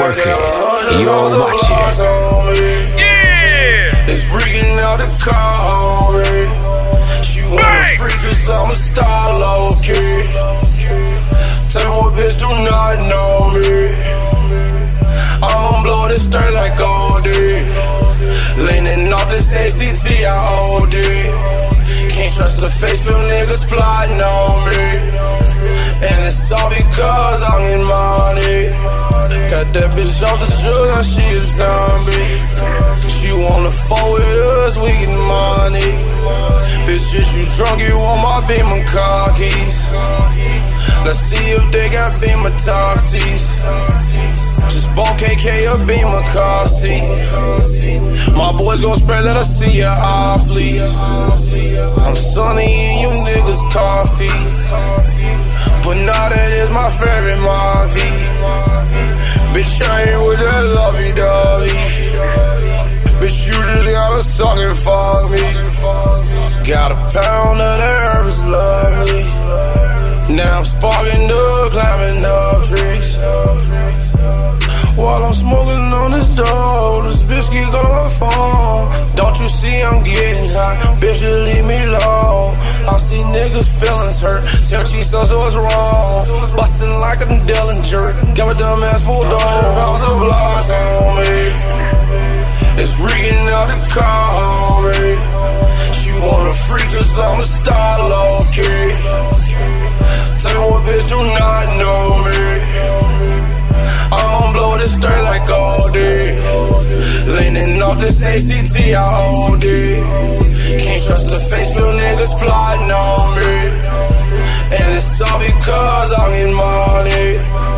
Berkeley. You're watching. Yeah! It's freaking out the car, she wanna freak cause I'm a star low-key. Tell me what bitch do not know me. I'm blow this stir like all day. Leaning off this ACT, I OD. Can't trust the face, feel niggas plotting on me. And it's all because I'm getting money. Got that bitch off the drugs, now she a zombie. She wanna fall with us, we get money. Bitch, if you drunk, you want my Beamer car keys. Let's see if they got Beamer taxis. Just bought KK a Beamer car seat. My boys gon' spread, let us see your eye, please. I'm Sunny and you niggas coffee. But now that is my favorite Marvy. Bitch, I ain't with that lovey-dovey. Bitch, you just gotta suck it for me. Got a pound of the herbs, love me. Now I'm sparking up, climbing up trees. While I'm smoking on this dope, this bitch keep calling my phone. Don't you see I'm getting hot? Bitch, you leave me alone. I see niggas' feelings hurt. Tell Jesus what's wrong. Bustin' like a Dillinger. Got a dumb ass bulldog. House of blocks on me. It's reeking out the car, homie. She wanna freak cause I'm a star low-key. Tell me what bitch do not know me. I'm blow this stir like all day. Leaning off this ACT, I OD. Can't trust the face, feel niggas plotting on me. And it's all because I'm getting money.